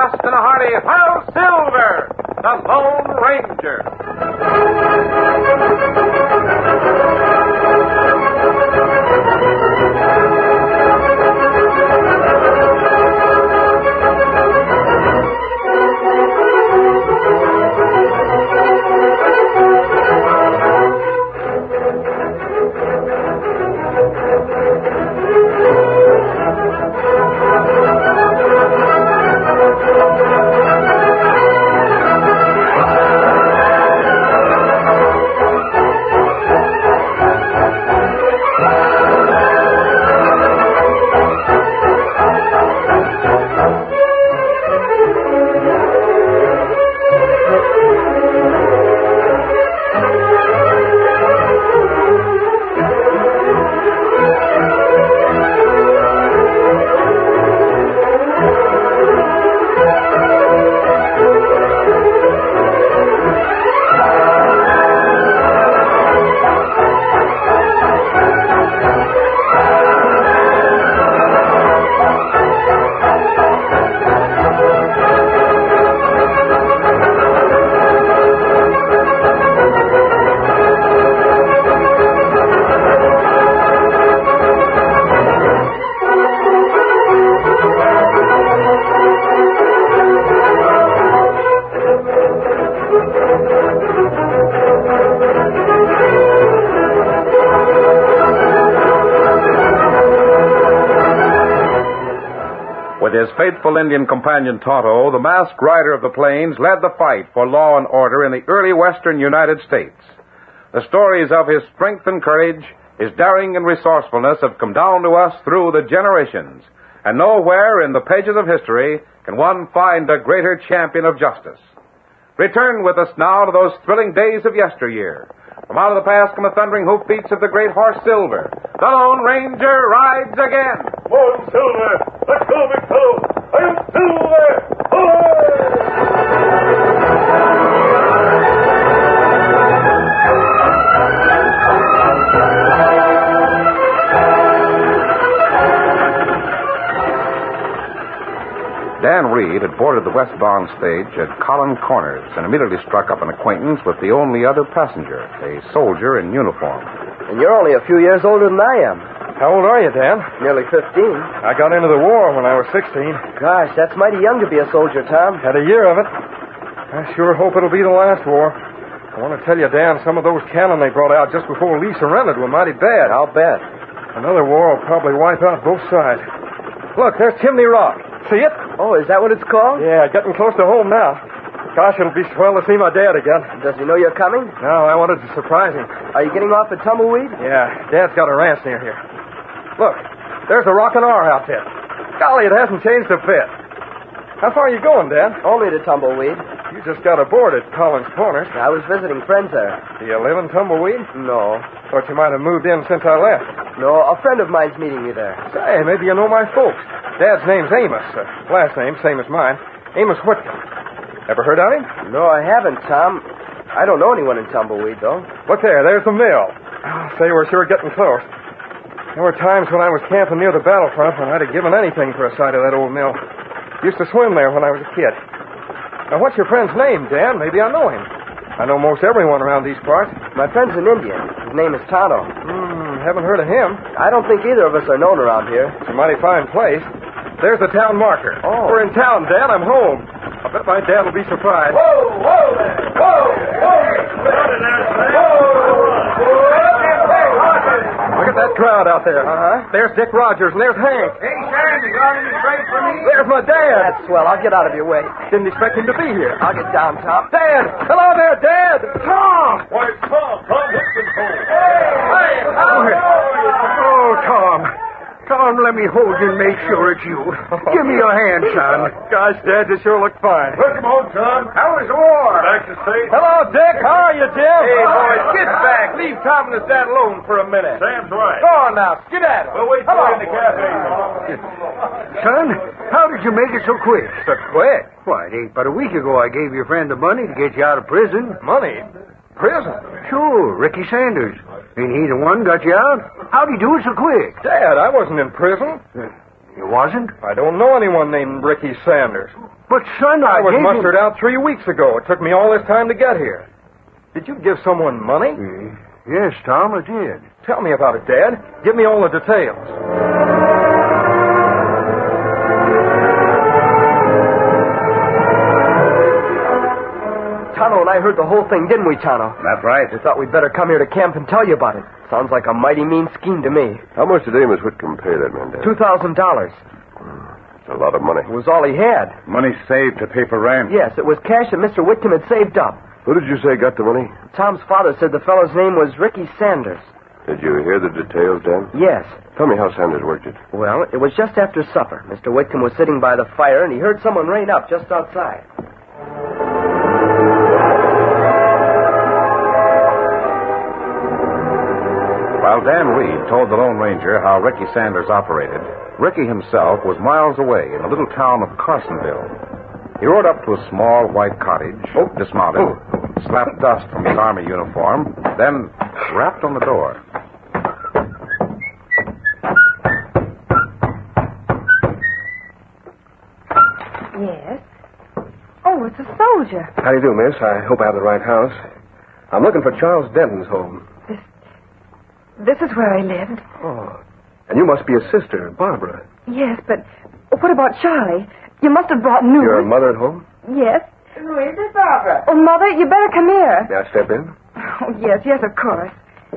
fast and a hearty Hal Silver, the Lone Ranger. With his faithful Indian companion Tonto, the masked rider of the plains led the fight for law and order in the early western United States. The stories of his strength and courage, his daring and resourcefulness have come down to us through the generations, and nowhere in the pages of history can one find a greater champion of justice. Return with us now to those thrilling days of yesteryear. From out of the past come the thundering hoofbeats of the great horse Silver. The Lone Ranger rides again. Whoa, Silver! Let's go, big fellow! I'm Silver! Dan Reed had boarded the westbound stage at Collin Corners and immediately struck up an acquaintance with the only other passenger, a soldier in uniform. And you're only a few years older than I am. How old are you, Dan? Nearly 15. I got into the war when I was 16. Gosh, that's mighty young to be a soldier, Tom. Had a year of it. I sure hope it'll be the last war. I want to tell you, Dan, some of those cannon they brought out just before Lee surrendered were mighty bad. I'll bet. Another war will probably wipe out both sides. Look, there's Chimney Rock. See it? Oh, is that what it's called? Yeah, getting close to home now. Gosh, it'll be swell to see my dad again. Does he know you're coming? No, I wanted to surprise him. Are you getting off at Tumbleweed? Yeah, Dad's got a ranch near here. Look, there's the Rockin' R outfit. Golly, it hasn't changed a bit. How far are you going, Dad? Only to Tumbleweed. You just got aboard at Collins Corners. I was visiting friends there. Do you live in Tumbleweed? No. Thought you might have moved in since I left. No, a friend of mine's meeting me there. Say, maybe you know my folks. Dad's name's Amos. Last name, same as mine. Amos Whitcomb. Ever heard of him? No, I haven't, Tom. I don't know anyone in Tumbleweed, though. Look there's the mill. Say, we're sure getting close. There were times when I was camping near the battlefront when I'd have given anything for a sight of that old mill. Used to swim there when I was a kid. Now, what's your friend's name, Dan? Maybe I know him. I know most everyone around these parts. My friend's an Indian. His name is Tonto. Haven't heard of him. I don't think either of us are known around here. It's a mighty fine place. There's the town marker. Oh. We're in town, Dan. I'm home. I bet my dad will be surprised. Whoa, whoa there! Whoa, whoa! Look at that crowd out there. Uh-huh. There's Dick Rogers, and there's Hank. Hey, Sam, you got any freight for me? There's my dad. That's swell. I'll get out of your way. Didn't expect him to be here. I'll get down, Tom. Dad! Hello there, Dad! Tom! Why, it's Tom Whitman's home. Hey! Oh, Tom. Tom, let me hold you and make sure it's you. Give me your hand, son. Gosh, Dad, you sure look fine. Welcome home, Tom. How was the war? Back to state. Hello, Dick. How are you, Jim? Hey, boys, get back. Leave Tom and his dad alone for a minute. Sam's right. Go on now. Skedaddle. We'll wait for you in the cafe, Tom. Son, how did you make it so quick? So quick. Why, it ain't but a week ago I gave your friend the money to get you out of prison. Money? Prison? Sure, Ricky Sanders. Ain't he the one got you out? How'd he do it so quick? Dad, I wasn't in prison. You wasn't? I don't know anyone named Ricky Sanders. But, son, I was gave mustered out 3 weeks ago. It took me all this time to get here. Did you give someone money? Yes, Tom, I did. Tell me about it, Dad. Give me all the details. Tonto and I heard the whole thing, didn't we, Tonto? That's right. We thought we'd better come here to camp and tell you about it. Sounds like a mighty mean scheme to me. How much did Amos Whitcomb pay that man, Dad? $2,000. It's a lot of money. It was all he had. Money saved to pay for rent. Yes, it was cash that Mr. Whitcomb had saved up. Who did you say got the money? Tom's father said the fellow's name was Ricky Sanders. Did you hear the details, Dan? Yes. Tell me how Sanders worked it. Well, it was just after supper. Mr. Whitcomb was sitting by the fire, and he heard someone rain up just outside. While Dan Reed told the Lone Ranger how Ricky Sanders operated, Ricky himself was miles away in the little town of Carsonville. He rode up to a small white cottage, dismounted, slapped dust from his army uniform, then rapped on the door. Yes? Oh, it's a soldier. How do you do, miss? I hope I have the right house. I'm looking for Charles Denton's home. This is where I lived. Oh. And you must be his sister, Barbara. Yes, but what about Charlie? You must have brought news. Your mother at home? Yes. Who is it, Barbara? Oh, Mother, you better come here. May I step in? Oh, yes, of course.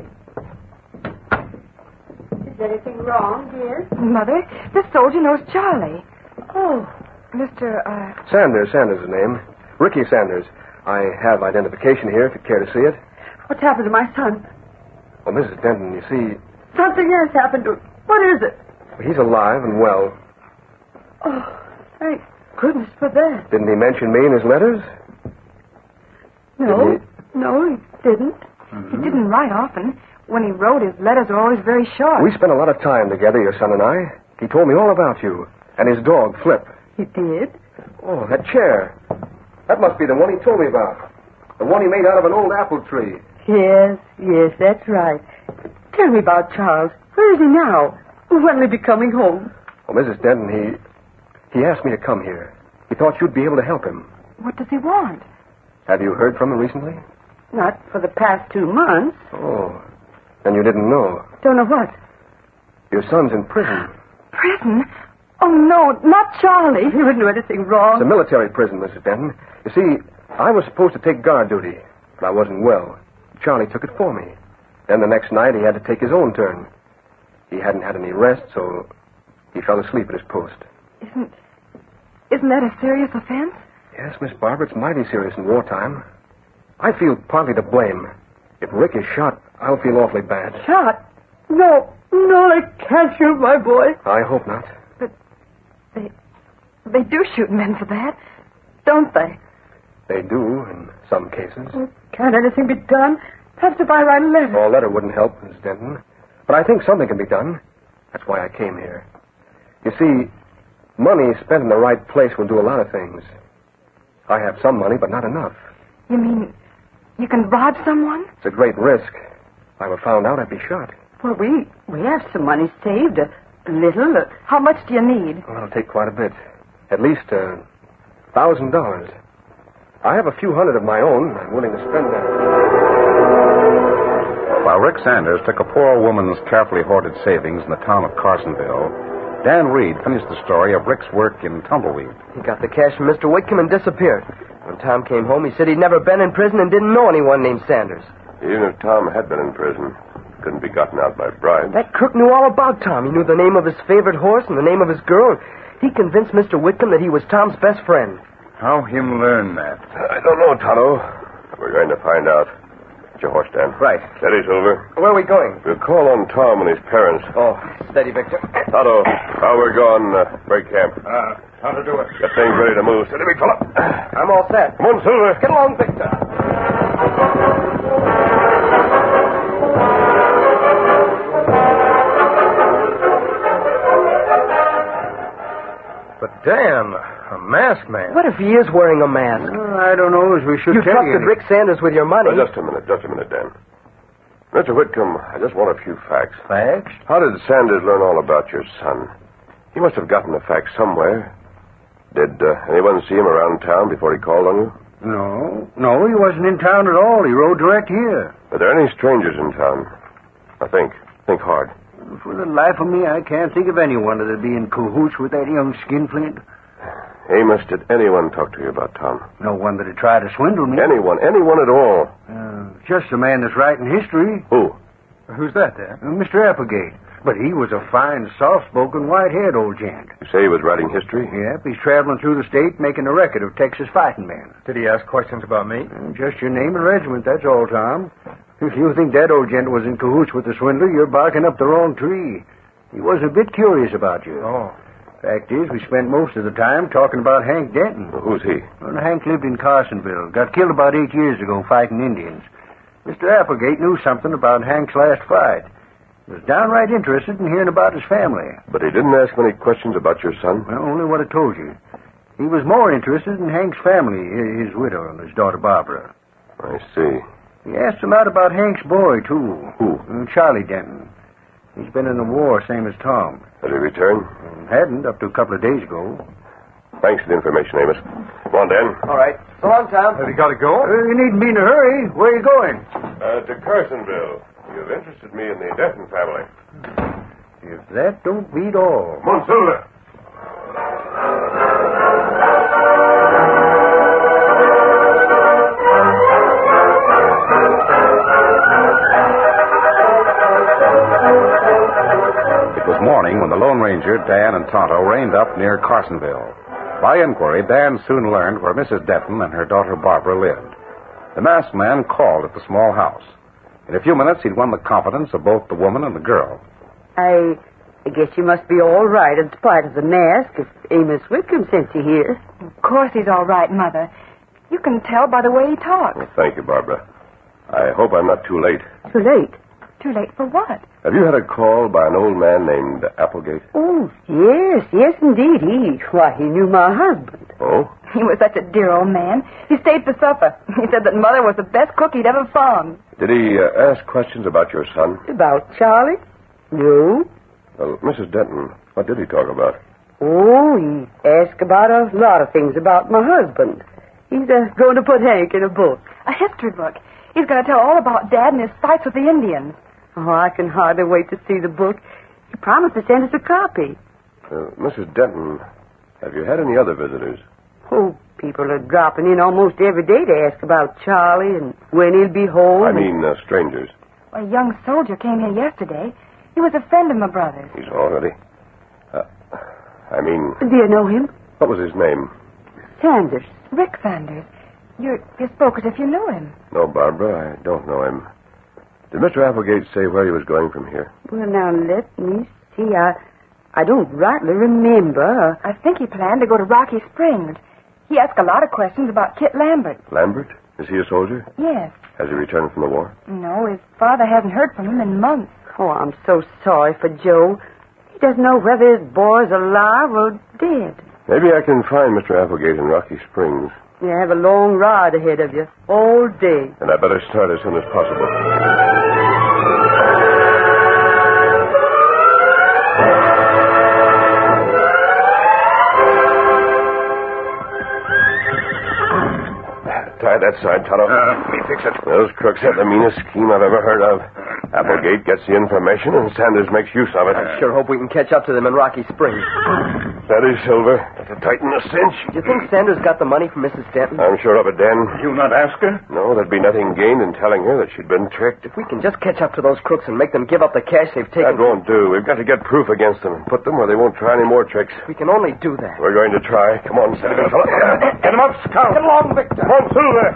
Is anything wrong, dear? Mother, this soldier knows Charlie. Oh. Mr. Sanders is his name. Ricky Sanders. I have identification here if you'd care to see it. What's happened to my son? Well, Mrs. Denton, you see, Something has happened to him. What is it? he's alive and well. Oh, thank goodness for that. Didn't he mention me in his letters? No. Did No, he didn't. He didn't write often. When he wrote, his letters were always very short. We spent a lot of time together, your son and I. He told me all about you. And his dog, Flip. He did? Oh, that chair. That must be the one he told me about. The one he made out of an old apple tree. Yes, that's right. Tell me about Charles. Where is he now? When will he be coming home? Well, Mrs. Denton, he asked me to come here. He thought you'd be able to help him. What does he want? Have you heard from him recently? Not for the past 2 months. Oh, then you didn't know. Don't know what. Your son's in prison. Prison? Oh, no, not Charlie. He wouldn't do anything It's wrong. a military prison, Mrs. Denton. You see, I was supposed to take guard duty, but I wasn't well. Charlie took it for me. Then the next night he had to take his own turn. He hadn't had any rest, so he fell asleep at his post. Isn't that a serious offense? Yes, Miss Barbara, it's mighty serious in wartime. I feel partly to blame. If Rick is shot, I'll feel awfully bad. Shot? No, they can't shoot my boy. I hope not. They do shoot men for that, don't they? They do, in some cases. Can't anything be done? Perhaps if I write a letter. A letter wouldn't help, Miss Denton. But I think something can be done. That's why I came here. You see, money spent in the right place will do a lot of things. I have some money, but not enough. You mean you can rob someone? It's a great risk. If I were found out, I'd be shot. Well, we have some money saved. A little. How much do you need? Well, it'll take quite a bit. At least $1,000. I have a few hundred of my own. I'm willing to spend that. While Rick Sanders took a poor woman's carefully hoarded savings in the town of Carsonville, Dan Reed finished the story of Rick's work in Tumbleweed. He got the cash from Mr. Whitcomb and disappeared. When Tom came home, he said he'd never been in prison and didn't know anyone named Sanders. Even if Tom had been in prison, couldn't be gotten out by bribes. That crook knew all about Tom. He knew the name of his favorite horse and the name of his girl. He convinced Mr. Whitcomb that he was Tom's best friend. How him learn that? I don't know, Tonto. We're going to find out. Get your horse, Dan. Right. Steady, Silver. Where are we going? We'll call on Tom and his parents. Oh, steady, Victor. Tonto, while we're gone, break camp. How to do it? Get things ready to move. Steady, big fella. I'm all set. Come on, Silver. Get along, Victor. But Dan, a masked man. What if he is wearing a mask? I don't know as we should You tell trusted Rick Sanders with your money. Just a minute, Dan. Mr. Whitcomb, I just want a few facts. Facts? How did Sanders learn all about your son? He must have gotten the facts somewhere. Did anyone see him around town before he called on you? No, he wasn't in town at all. He rode direct here. Are there any strangers in town? Now think hard. For the life of me, I can't think of anyone that'd be in cahoots with that young skinflint. Amos, did anyone talk to you about Tom? No one that'd try to swindle me. Anyone at all? Just the man that's writing history. Who? Who's that, Dad? Mr. Applegate. But he was a fine, soft-spoken, white-haired old gent. You say he was writing history? Yep, he's traveling through the state making a record of Texas fighting men. Did he ask questions about me? Just your name and regiment, that's all, Tom. If you think that old gent was in cahoots with the swindler, you're barking up the wrong tree. He was a bit curious about you. Oh. Fact is, we spent most of the time talking about Hank Denton. Well, who's he? Well, Hank lived in Carsonville. Got killed about 8 years ago fighting Indians. Mr. Applegate knew something about Hank's last fight. He was downright interested in hearing about his family. But he didn't ask many questions about your son? Well, only what I told you. He was more interested in Hank's family, his widow and his daughter Barbara. I see. He asked a lot about Hank's boy, too. Who? Charlie Denton. He's been in the war, same as Tom. Has he returned? Hadn't, up to a couple of days ago. Thanks for the information, Amos. Come on, Dan. All right. So long, Tom. Have you got to go? You needn't be in a hurry. Where are you going? To Carsonville. You've interested me in the Denton family. If that don't beat all. Come on, Silver. It was morning when the Lone Ranger, Dan, and Tonto reined up near Carsonville. By inquiry, Dan soon learned where Mrs. Denton and her daughter Barbara lived. The masked man called at the small house. In a few minutes, he'd won the confidence of both the woman and the girl. I guess you must be all right in spite of the mask if Amos Whitcomb sent you here. Of course he's all right, Mother. You can tell by the way he talks. Well, thank you, Barbara. I hope I'm not too late. Too late. Too late for what? Have you had a call by an old man named Applegate? Oh, yes, indeed. He knew my husband. Oh? He was such a dear old man. He stayed for supper. He said that Mother was the best cook he'd ever found. Did he ask questions about your son? About Charlie? No. Well, Mrs. Denton, what did he talk about? Oh, he asked about a lot of things about my husband. He's going to put Hank in a book. A history book. He's going to tell all about Dad and his fights with the Indians. Oh, I can hardly wait to see the book. He promised to send us a copy. Mrs. Denton, have you had any other visitors? Oh, people are dropping in almost every day to ask about Charlie and when he'll be home. I mean, strangers. A young soldier came here yesterday. He was a friend of my brother's. He's already. Do you know him? What was his name? Sanders. Rick Sanders. You spoke as if you knew him. No, Barbara, I don't know him. Did Mr. Applegate say where he was going from here? Well, now, let me see. I don't rightly remember. I think he planned to go to Rocky Springs. He asked a lot of questions about Kit Lambert. Lambert? Is he a soldier? Yes. Has he returned from the war? No, his father hasn't heard from him in months. Oh, I'm so sorry for Joe. He doesn't know whether his boy's alive or dead. Maybe I can find Mr. Applegate in Rocky Springs. You have a long ride ahead of you, all day. And I better start as soon as possible. Tie that side, Tonto. Let me fix it. Those crooks have the meanest scheme I've ever heard of. Applegate gets the information, and Sanders makes use of it. I sure hope we can catch up to them in Rocky Springs. Steady, Silver. To tighten the cinch. Do you think Sanders got the money from Mrs. Denton? I'm sure of it, Dan. You not ask her? No, there'd be nothing gained in telling her that she'd been tricked. If we can just catch up to those crooks and make them give up the cash they've taken... That won't do. We've got to get proof against them and put them where they won't try any more tricks. We can only do that. We're going to try. Come on, steady, fella. Get him up, Scout. Get along, Victor. Come on, Silver.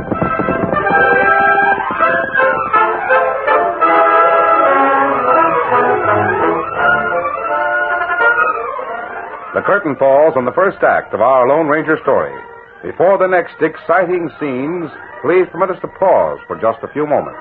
The curtain falls on the first act of our Lone Ranger story. Before the next exciting scenes, please permit us to pause for just a few moments.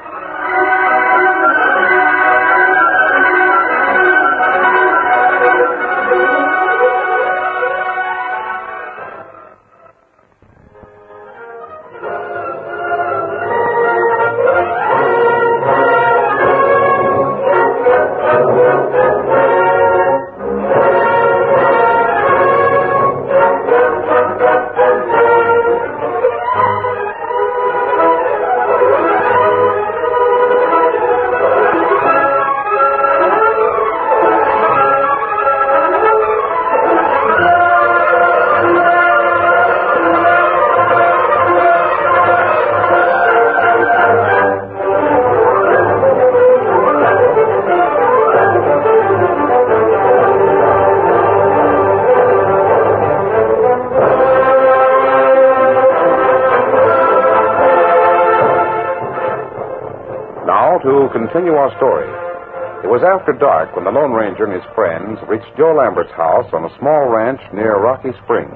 continue our story. It was after dark when the Lone Ranger and his friends reached Joe Lambert's house on a small ranch near Rocky Springs.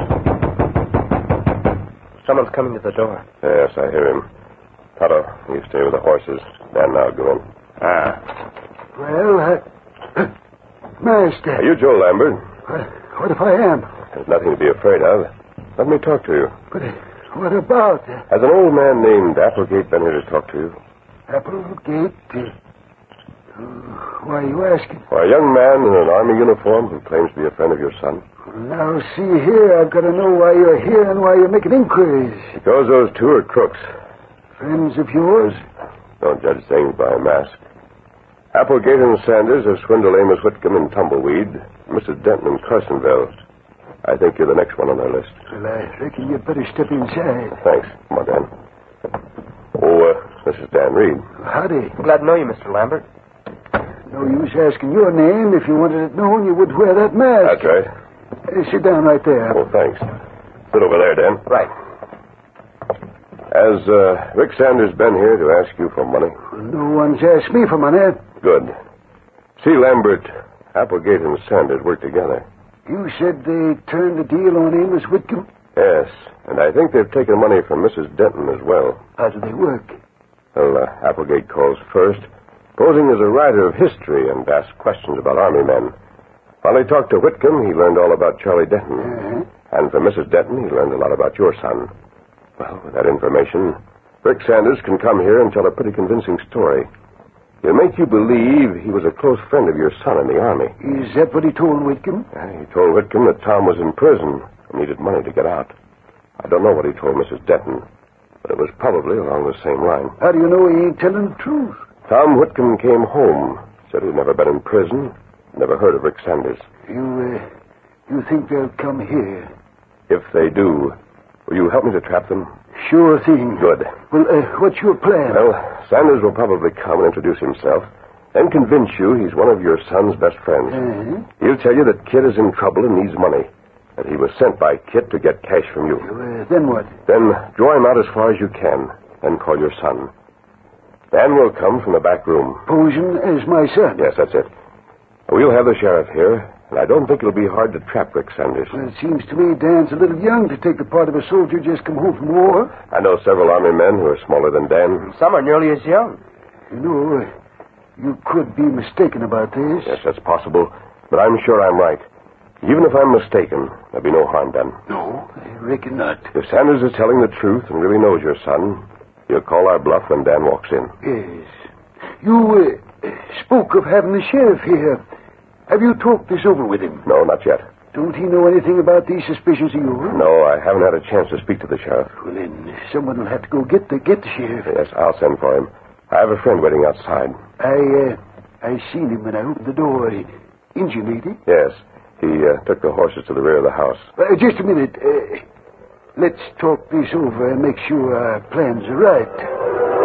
Someone's coming to the door. Yes, I hear him. Tonto, you stay with the horses. Dan, now go in. Well, Master. Are you Joe Lambert? What if I am? There's nothing to be afraid of. Let me talk to you. But what about? Has an old man named Applegate been here to talk to you? Applegate? Why are you asking? Or a young man in an army uniform who claims to be a friend of your son? Now, see here, I've got to know why you're here and why you're making inquiries. Because those two are crooks. Friends of yours? Don't judge things by a mask. Applegate and Sanders have swindled Amos Whitcomb in Tumbleweed, Mrs. Denton in Carsonville. I think you're the next one on their list. Well, I reckon you'd better step inside. Thanks. Come on, Dan. Oh, this is Dan Reed. Howdy. Glad to know you, Mr. Lambert. No use asking your name. If you wanted it known, you would wear that mask. That's right. Sit down right there. Oh, thanks. Sit over there, Dan. Right. Has Rick Sanders been here to ask you for money? No one's asked me for money. Good. See, Lambert, Applegate and Sanders work together. You said they turned the deal on Amos Whitcomb? Yes, and I think they've taken money from Mrs. Denton as well. How do they work? Well, Applegate calls first, posing as a writer of history, and asks questions about Army men. While he talked to Whitcomb, he learned all about Charlie Denton. And from Mrs. Denton, he learned a lot about your son. Well, with that information, Rick Sanders can come here and tell a pretty convincing story. He'll make you believe he was a close friend of your son in the Army. Is that what he told Whitcomb? He told Whitcomb that Tom was in prison and needed money to get out. I don't know what he told Mrs. Denton, but it was probably along the same line. How do you know he ain't telling the truth? Tom Whitcomb came home, said he'd never been in prison, never heard of Rick Sanders. You think they'll come here? If they do, will you help me to trap them? Sure thing. Good. Well, what's your plan? Well, Sanders will probably come and introduce himself, then convince you he's one of your son's best friends. He'll tell you that Kit is in trouble and needs money, that he was sent by Kit to get cash from you. Then what? Then draw him out as far as you can, then call your son. Dan will come from the back room. Posing as my son? Yes, that's it. We'll have the sheriff here, and I don't think it'll be hard to trap Rick Sanders. Well, it seems to me Dan's a little young to take the part of a soldier just come home from war. I know several Army men who are smaller than Dan. Some are nearly as young. You know, you could be mistaken about this. Yes, that's possible, but I'm sure I'm right. Even if I'm mistaken, there'll be no harm done. No, I reckon not. If Sanders is telling the truth and really knows your son, he'll call our bluff when Dan walks in. Yes. You spoke of having the sheriff here. Have you talked this over with him? No, not yet. Don't he know anything about these suspicions of yours? No, I haven't had a chance to speak to the sheriff. Well, then, someone will have to go get the sheriff. Yes, I'll send for him. I have a friend waiting outside. I seen him when I opened the door. Injun, ain't he? Yes. He took the horses to the rear of the house. Just a minute. Let's talk this over and make sure our plans are right.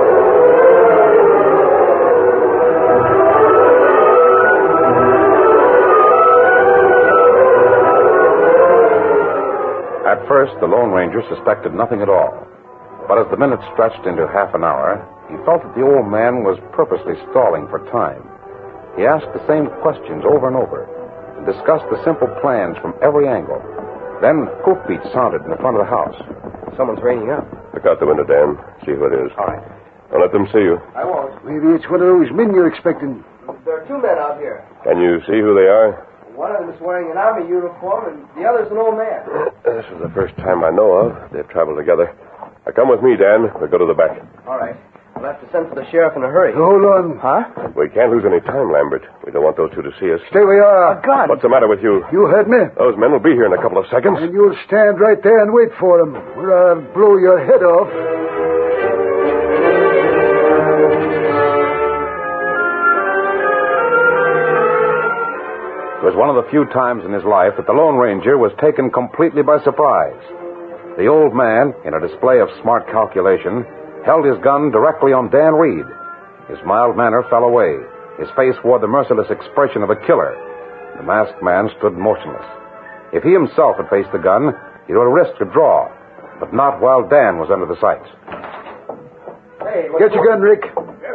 At first, the Lone Ranger suspected nothing at all. But as the minutes stretched into half an hour, he felt that the old man was purposely stalling for time. He asked the same questions over and over and discussed the simple plans from every angle. Then hoofbeats sounded in the front of the house. Someone's reining up. Look out the window, Dan. See who it is. All right. Don't let them see you. I won't. Maybe it's one of those men you're expecting. There are two men out here. Can you see who they are? One of them is wearing an army uniform, and the other's an old man. This is the first time I know of. They've traveled together. Now, come with me, Dan. We'll go to the back. All right. We'll have to send for the sheriff in a hurry. Hold on. Huh? We can't lose any time, Lambert. We don't want those two to see us. Stay where you are. A gun. What's the matter with you? You heard me. Those men will be here in a couple of seconds. And you'll stand right there and wait for them, or I'll blow your head off. It was one of the few times in his life that the Lone Ranger was taken completely by surprise. The old man, in a display of smart calculation, held his gun directly on Dan Reed. His mild manner fell away. His face wore the merciless expression of a killer. The masked man stood motionless. If he himself had faced the gun, he would have risked a draw, but not while Dan was under the sights. Hey, Get your gun, Rick.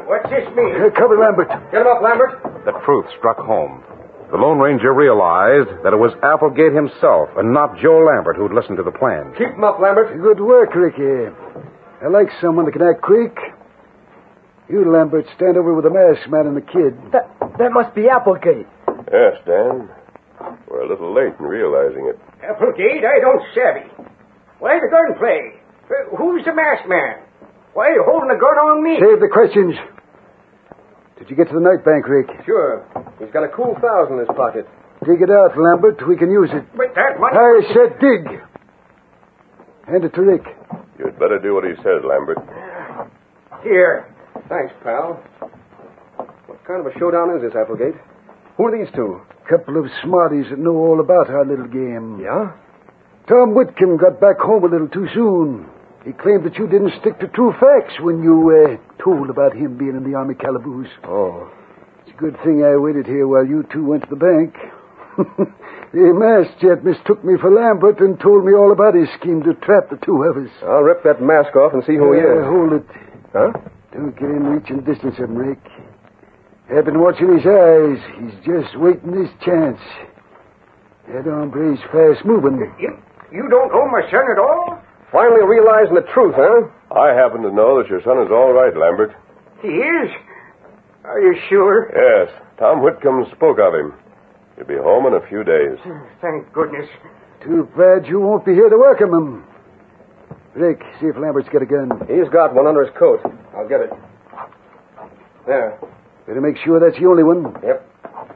What's this mean? Cover Lambert. Get him up, Lambert. The truth struck home. The Lone Ranger realized that it was Applegate himself and not Joe Lambert who'd listened to the plan. Keep him up, Lambert. Good work, Ricky. I like someone that can act quick. You, Lambert, stand over with the masked man and the kid. That must be Applegate. Yes, Dan. We're a little late in realizing it. Applegate, I don't savvy. Why the gunplay? Who's the masked man? Why are you holding a gun on me? Save the questions. Did you get to the night bank, Rick? Sure. He's got a cool 1,000 in his pocket. Dig it out, Lambert. We can use it. But that money... I said dig. Hand it to Rick. You'd better do what he says, Lambert. Here. Thanks, pal. What kind of a showdown is this, Applegate? Who are these two? Couple of smarties that know all about our little game. Yeah? Tom Whitcomb got back home a little too soon. He claimed that you didn't stick to true facts when you told about him being in the Army calaboose. Oh. It's a good thing I waited here while you two went to the bank. The masked jet mistook me for Lambert and told me all about his scheme to trap the two of us. I'll rip that mask off and see who he is. Hold it. Huh? Don't get in reaching distance of him, Rick. I've been watching his eyes. He's just waiting his chance. That hombre's fast moving. You don't know my son at all? Finally realizing the truth, huh? I happen to know that your son is all right, Lambert. He is? Are you sure? Yes. Tom Whitcomb spoke of him. He'll be home in a few days. Thank goodness. Too bad you won't be here to welcome him. Rick, see if Lambert's got a gun. He's got one under his coat. I'll get it. There. Better make sure that's the only one. Yep.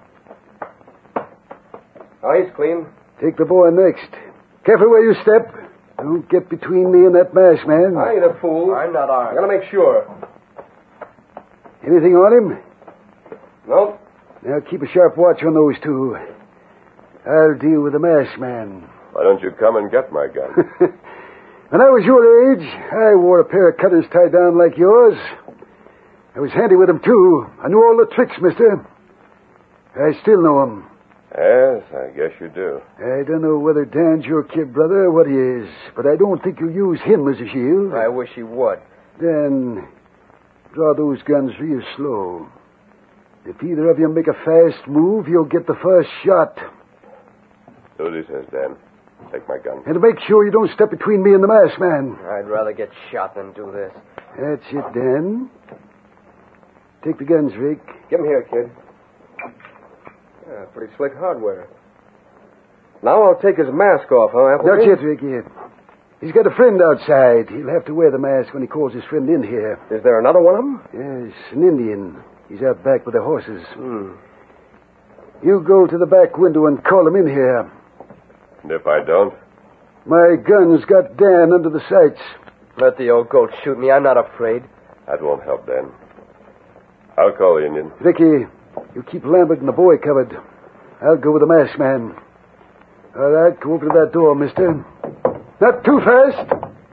Oh, he's clean. Take the boy next. Careful where you step. Don't get between me and that masked man. I ain't a fool. I'm not armed. I gotta make sure. Anything on him? Nope. Now keep a sharp watch on those two. I'll deal with the masked man. Why don't you come and get my gun? When I was your age, I wore a pair of cutters tied down like yours. I was handy with them, too. I knew all the tricks, mister. I still know them. Yes, I guess you do. I don't know whether Dan's your kid brother or what he is, but I don't think you use him as a shield. I wish he would. Then draw those guns real slow. If either of you make a fast move, you'll get the first shot. Do as he says, Dan. Take my gun. And make sure you don't step between me and the masked man. I'd rather get shot than do this. That's it, Dan. Take the guns, Rick. Give him here, kid. Yeah, pretty slick hardware. Now I'll take his mask off, huh, Applegate? That's it, Ricky. He's got a friend outside. He'll have to wear the mask when he calls his friend in here. Is there another one of them? Yes, an Indian. He's out back with the horses. You go to the back window and call him in here. And if I don't? My gun's got Dan under the sights. Let the old goat shoot me. I'm not afraid. That won't help, Dan. I'll call the Indian. Ricky, you keep Lambert and the boy covered. I'll go with the masked man. All right, go over to that door, mister. Not too fast.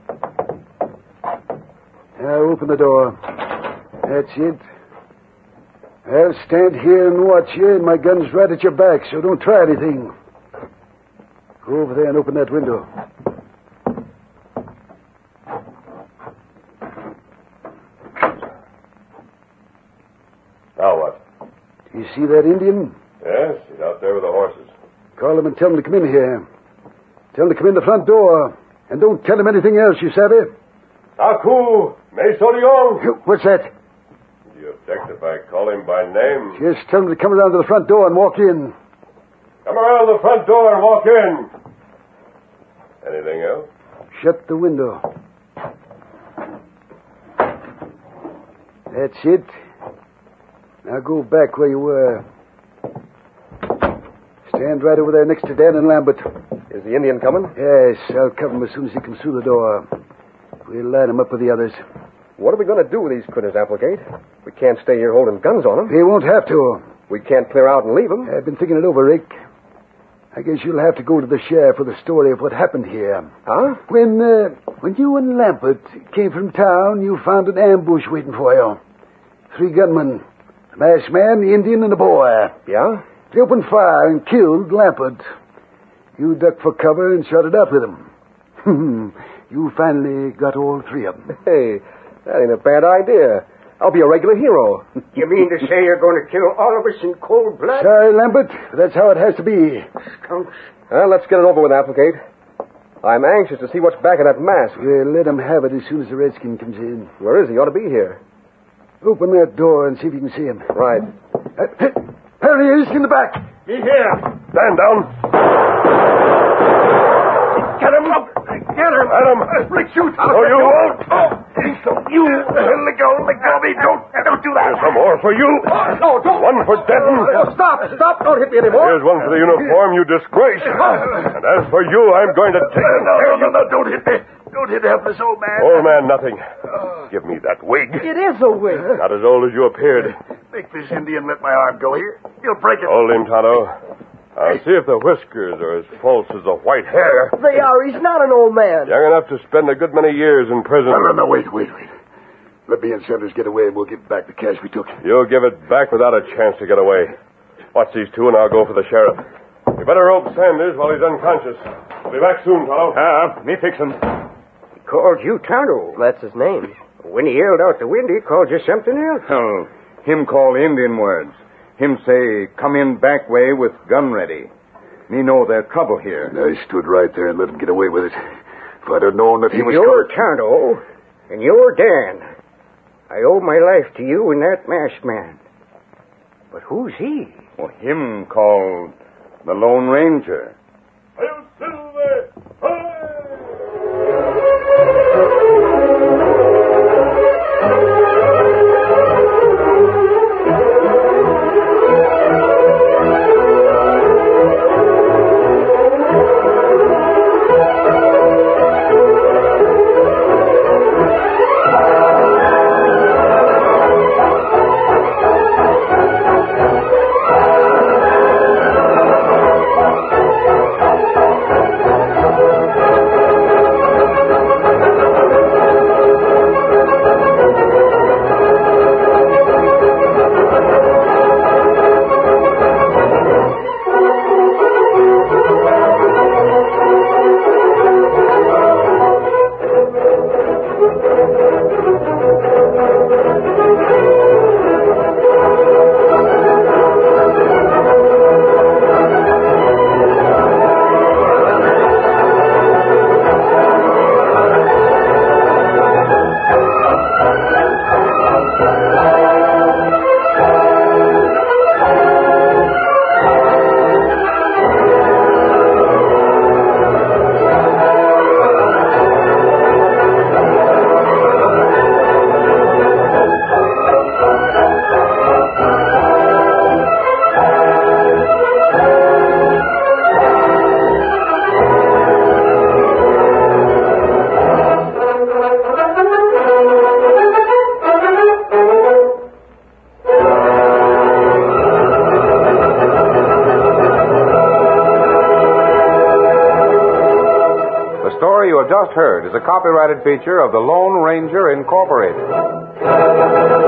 Now open the door. That's it. I'll stand here and watch you, and my gun's right at your back, so don't try anything. Go over there and open that window. Now what? Do you see that Indian? Yes, he's out there with the horses. Call him and tell him to come in here. Tell him to come in the front door. And don't tell him anything else, you savvy? Aku, Mesorion. What's that? Do you object if I call him by name? Just tell him to come around to the front door and walk in. Come around the front door and walk in. Anything else? Shut the window. That's it. Now go back where you were. Stand right over there next to Dan and Lambert. Is the Indian coming? Yes, I'll cover him as soon as he comes through the door. We'll line him up with the others. What are we going to do with these critters, Applegate? We can't stay here holding guns on them. They won't have to. We can't clear out and leave them. I've been thinking it over, Rick. I guess you'll have to go to the sheriff with the story of what happened here. Huh? When you and Lambert came from town, you found an ambush waiting for you. 3 gunmen. The masked man, the Indian, and the boy. Yeah? They opened fire and killed Lambert. You ducked for cover and shot it out with them. You finally got all 3 of them. Hey, that ain't a bad idea. I'll be a regular hero. You mean to say you're going to kill all of us in cold blood? Sorry, Lambert. That's how it has to be. Skunks. Well, let's get it over with, Applegate. I'm anxious to see what's back of that mask. Well, let him have it as soon as the redskin comes in. Where is he? Ought to be here. Open that door and see if you can see him. Right. There he is, in the back. He's here. Stand down. Get him up. Get him. Adam. Rick, shoot. No, you won't. You. Let go of me. Don't do that. Here's some more for you. No, don't. One for Denton. Stop. Don't hit me anymore. Here's one for the uniform, you disgrace. And as for you, I'm going to take it. No, don't hit me. Don't hit the helpless old man. Old man, nothing. Give me that wig. It is a wig. Not as old as you appeared. Make this Indian let my arm go here. He'll break it. Hold him, Tonto. I'll see if the whiskers are as false as the white hair. They are. He's not an old man. Young enough to spend a good many years in prison. No, wait. Let me and Sanders get away and we'll give back the cash we took. You'll give it back without a chance to get away. Watch these two and I'll go for the sheriff. You better rope Sanders while he's unconscious. I'll be back soon, Tonto. Me fix him. He called you Tonto. That's his name. When he yelled out the window, he called you something else. Oh, him call Indian words. Him say, come in back way with gun ready. Me know there's trouble here. I stood right there and let him get away with it. If I'd have known that he was You're coming... Tonto, and you're Dan. I owe my life to you and that masked man. But who's he? Well, him called the Lone Ranger. You have just heard is a copyrighted feature of the Lone Ranger Incorporated.